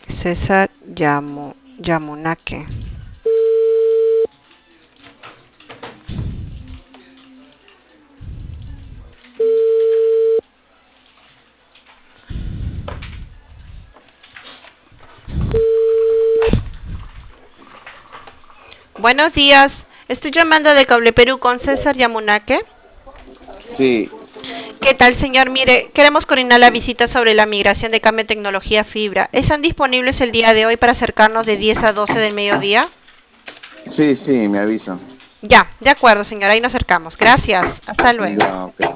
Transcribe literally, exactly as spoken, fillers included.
César Yamu, Yamunake. Buenos días. Estoy llamando de Cable Perú con César Yamunake. Sí, ¿Qué tal, señor? Mire, queremos coordinar la visita sobre la migración de cambio de tecnología fibra. ¿Están disponibles el día de hoy para acercarnos de diez a doce del mediodía? sí, sí, me avisan. Ya, de acuerdo, señor. Ahí nos acercamos. Gracias. Hasta luego. Ya, ok.